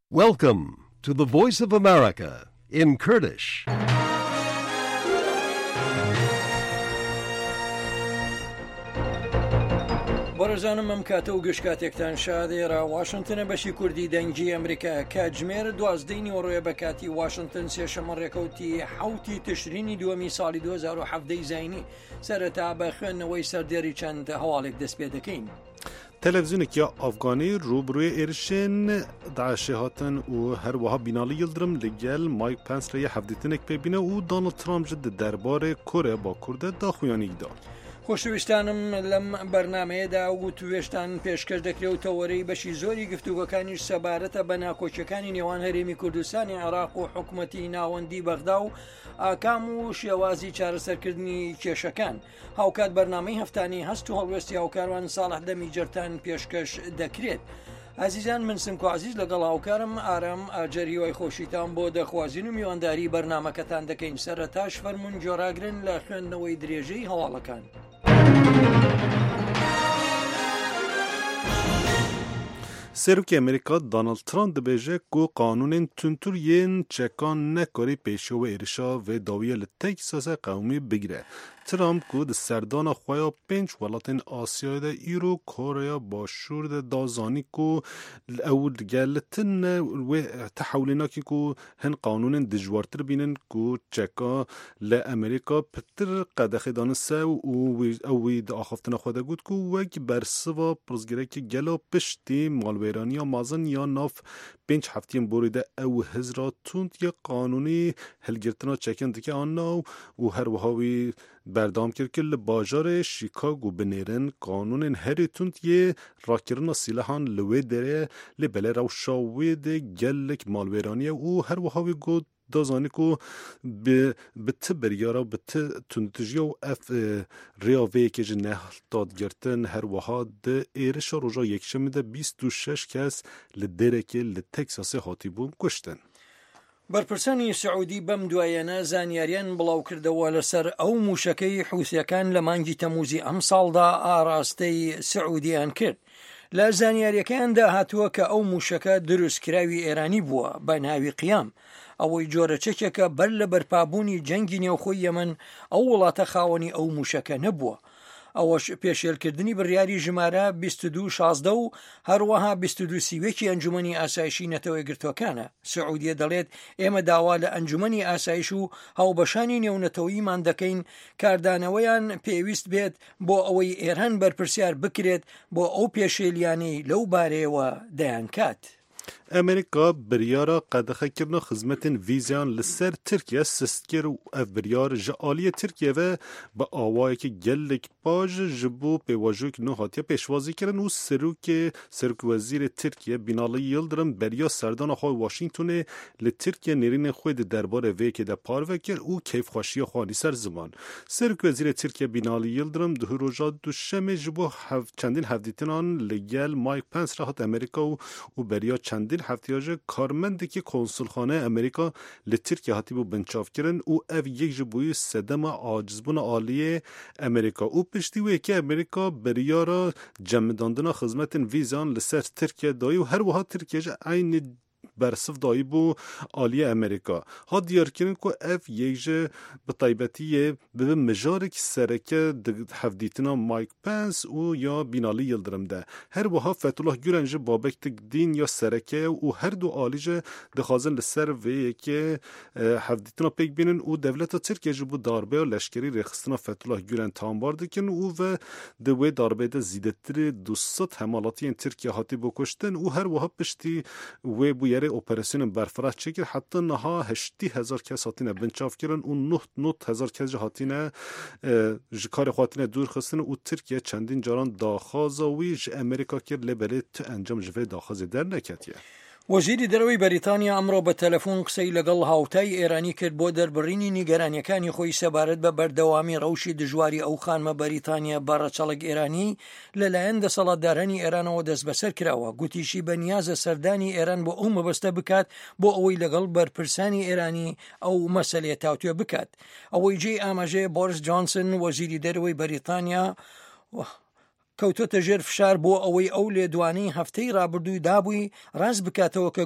Welcome to the Voice of America in Kurdish. بەڕێزانم ئەم کاتە و گەشتکاتێکتان شادێرا واشنگتنە بەشی کوردی دەنگی ئەمریکا کاتژمێر 12 نیوەڕۆیە بە کاتی واشنگتن سێشەمە ڕێکەوتی حوتی تشرینی دووەمی ساڵی 2017 زاینی سەرەتا بە خوێندنەوەی سەردێری چەند هەواڵێک دەست پێ دەکەین. تلویزیونێکی ئافغانی ڕوبڕووی ئێرشێن داعشێ هاتن و هەروەها بیناڵی یلدرم لەگەل مایک پەنس رەیە هەفتێتنێک پێبینە و دۆناڵد ترامپ جد دەربارەی کوریا باکووردە داخوێنیدا. خۆشەویستانم لەم بەرنمەیەدا و توێشتان پێشکەش دەکرێتەوەرەی بەشی زۆری گفتوگەکانیش سەبارەتە بە ناکۆچەکانی نێوان هەرێمی کوردستانی عێراق و حکوومەتی ناوەندی بەغدا و ئاکام و شێوازی چارەسەرکردنی کێشەکان. هاوکات بەرنامەی هەفتانی هەست و هەڵوێستی هاوکاروان ساڵح دەمی جەرتان پێشکەش دەکرێت. عزیزان من سمکو عزیز لەگەڵ هاوکارم ئارام ئاجەریوای خۆشیتان بۆ دەخوازین و میوانداری بەرنمەکەتان دەکەین. سەرەتاش فەرمون جۆراگرن لە خوێندنەوەی درێژەی هەواڵەکان. سەرۆکی ئەمریکا دۆناڵد ترامپ دەبێژە ku qanûnên tundtûriyên çekan nekarî pêşewa êrişa vê dawiya li Teksasê qewmî bigire. Trump ku di serdana xwe ya 5 welatên Asyayê de îro Koreya Başûr de dazanî ku ew gelitin wê tehewlînakî ku hin qanûnên dijwartir bînin ku çeka li Amerîka pitir qedexê danin ser û ew wî di axaftina xwe de got ku wek bersiva pirsgirêkî gelo piştî malwêraniya mezin ya nav 5 hefteyên borî de ew hizra tund ya qanûnî hilgirtina çekên dike anna û her wiha wî berdam kir li bajarê Chicago binêrin qanûnên herî tund yê rakirina sîlehan li wê derê lê belê rewşa wê de gelek malwêraniye û her wiha wî got dazanî ku bi ti biryara bi ti tundtijiya û ev rêya vê yekê ji nehdadgirtin her wiha di êrişa roja yekşemê de 26 kes li derekê li Teksasê hatîbûn kuştin. بەرپرسانی سعودی بەم دوایەنە زانیاریان بڵاو کردەوە لەسەر ئەو موشەکەی حوثیەکان لە مانگی تەموزی ئەم ساڵدا ئاراستەی سعودیان کرد. لە زانیاریەکەیاندا هاتووە کە ئەو موشەکە دروستکراوی ئێرانی بووە بە ناوی قیام. ئەوەی جۆرە چەکێکە بەر لە بەرپابوونی جەنگی نێوخۆی یەمەن ئەو وڵاتە خاوەنی ئەو موشەکە نەبووە. ئەوەش پێشێلکردنی بڕیاری ژمارە 2216 و هەروەها 22 سیوێکی ئەنجومەنی ئاسایشی نەتەوەی گرتوەکانە. سعودیە دەڵێت ئێمە داوا لە ئەنجومەنی ئاسایش و هاوبەشانی نێونەتەوەییمان دەکەین کاردانەوەیان پێویست بێت بۆ ئەوەی ئێران بەرپرسیار بکرێت بۆ ئەو پێشێلیانەی لەو بارەیەوە دەیانکات. ئەمریکا بریارە قەدەخەکردنا خزمەتên vîzeyan li ser Tirkiye sist kir û ev biryar ji aliyê Tirkiye ve bi awayekî gelek baş ji bo pêvajoyek nû hatiye pêşwazî kirin û Serokwezîrê Tirkiye Binalî Yıldırım beriya serdana xwe Washingtonê li Tirkiye nêrînên xwe di derbarê vê yekê de parve kir û kêfxweşiya xwe ser ziman. Serokvezîrê Tirkiye Binalî Yıldırım di roja duşemê ji bo çendîn hevdîtinan li gel Mike Pence re hat Amerîka û beriya çendîn هفتیاج کارمندێکی کۆنسولخانەی ئەمریکا li Tirkiye hatîbû binçavkirin û ev yek ji boî sedema acizbûna aliyê Amerîka û piştî wê yekê Amerîka biryara cemidandina xizmetên vîzeyan li ser Tirkiye dayî û her wiha Tirkiye ji aynî bersiv dayî bû aliyê Amerîka. Hat diyarkirin ku ev yek ji bi taybetiyê bi mijarekî sereke di hevdîtina Mike Pence û ya Binalî Yıldırım de. Her wiha Fethullah Gülen ji babek din ya sereke û her du alî ji dixwazin li ser vê yekê hevdîtina pêk bînin û devleta Tirkiye ji bo darbeya leşkerî rêxistina Fethullah Gülen tambar dikin û ve di wê darbê de zîdetirê 200 hemalatiyên Tirkiye hatîbû kuştin û her wiha piştî wê bû yerê operasyonên berfirah çekir heta niha 80,000 kes hatine binçavkirin û 90,000 kes ji hatine ji karê xwe hatine dûrxistin û Tirkiye çendîn caran daxwaza wî ji Amerîka kir lê belê tu encam ji vê daxwazê derneketiye. وەزیری دەرەوەی بەریتانیا ئەمڕۆ بە تەلەفۆن قسەی لەگەڵ هاوتای ئێرانی کرد بۆ دەربڕینی نیگەرانیەکانی خۆی سەبارەت بە بەردەوامی ڕەوشی دژواری ئەو خانمە بەریتانیا بە ڕەچەڵک ئێرانی لەلایەن دەسەڵاتدارانی ئێرانەوە دەست بەسەر کراوە. گوتیشی بە نیازە سەردانی ئێران بۆ ئەو مەبەستە بکات بۆ ئەوەی لەگەڵ بەرپرسانی ئێرانی ئەو مەسەلەیە تاوتوێ بکات. ئەوەی جێی ئاماژەیە بۆریس جۆنسن وەزیری دەرەوەی بەریتانیا کەوتۆتە ژێر فشار بۆ ئەوەی ئەو لێدوانەی هەفتەی ڕابردووی دابووی ڕاست بکاتەوە کە